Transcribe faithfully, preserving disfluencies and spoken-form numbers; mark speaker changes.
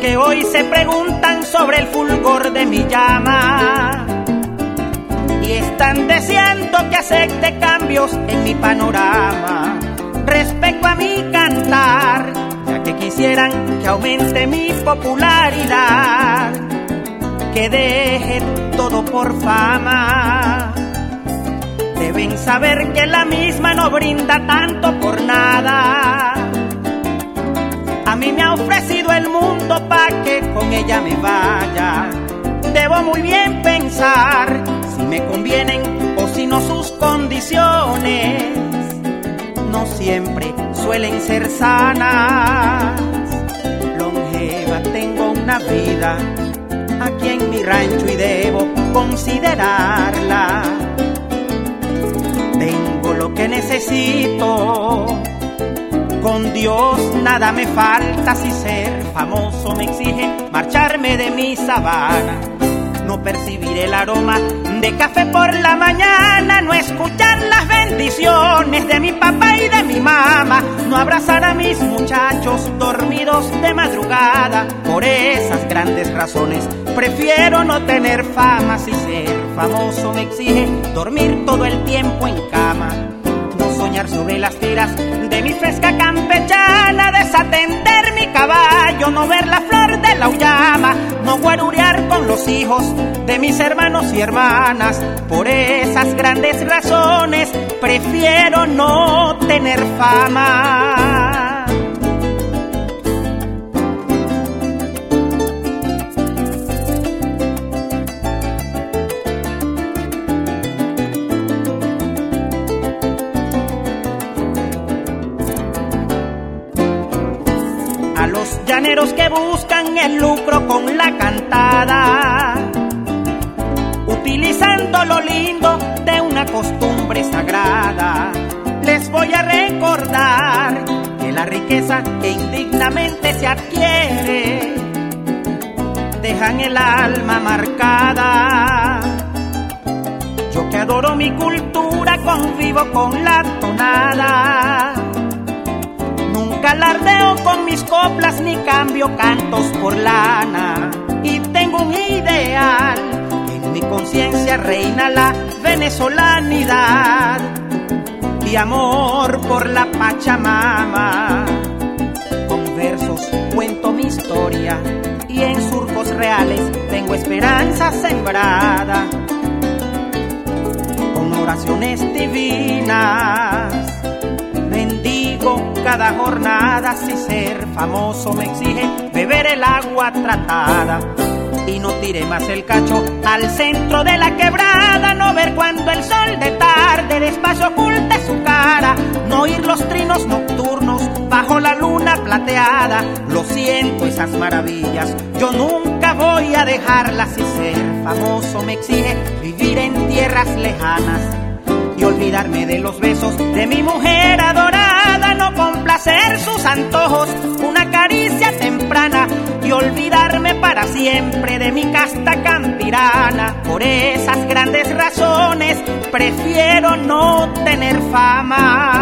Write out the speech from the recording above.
Speaker 1: que hoy se preguntan sobre el fulgor de mi llama y están deseando que acepte cambios en mi panorama respecto a mi cantar, ya que quisieran que aumente mi popularidad, que deje todo por fama. Deben saber que la misma no brinda tanto por nada. A mí me ha ofrecido el mundo pa' que con ella me vaya. Debo muy bien pensar si me convienen o si no sus condiciones. No siempre suelen ser sanas. Longeva tengo una vida aquí en mi rancho y debo considerarla. Tengo lo que necesito, con Dios nada me falta. Si ser famoso me exige marcharme de mi sabana, no percibir el aroma de café por la mañana, no escuchar las bendiciones de mi papá y de mi mamá, no abrazar a mis muchachos dormidos de madrugada. Por esas grandes razones prefiero no tener fama. Si ser famoso me exige dormir todo el tiempo en cama, no soñar sobre las tiras de mi fresca campechana, desatender mi caballo, no ver la flor de la uyama, no guarurear con los hijos de mis hermanos y hermanas. Por esas grandes razones prefiero no tener fama. A los llaneros que buscan el lucro con la cantada, utilizando lo lindo de una costumbre sagrada, les voy a recordar que la riqueza que indignamente se adquiere dejan el alma marcada. Yo que adoro mi cultura convivo con la tonada, nunca alardeo con mis coplas ni cambio cantos por lana, y tengo un ideal, en mi conciencia reina la venezolanidad y amor por la Pachamama. Con versos cuento mi historia y en surcos reales tengo esperanza sembrada. Con oraciones divinas bendigo cada jornada. Si ser famoso me exige beber el agua tratada y no tire más el cacho al centro de la quebrada, no ver cuando el sol de tarde despacio oculte su cara, no oír los trinos nocturnos bajo la luna plateada. Lo siento, esas maravillas yo nunca voy a dejarlas. Si ser famoso me exige vivir en tierras lejanas y olvidarme de los besos de mi mujer adorada, no complacer sus antojos, una caricia temprana, y olvidarme para siempre de mi casta campirana. Por esas grandes razones prefiero no tener fama.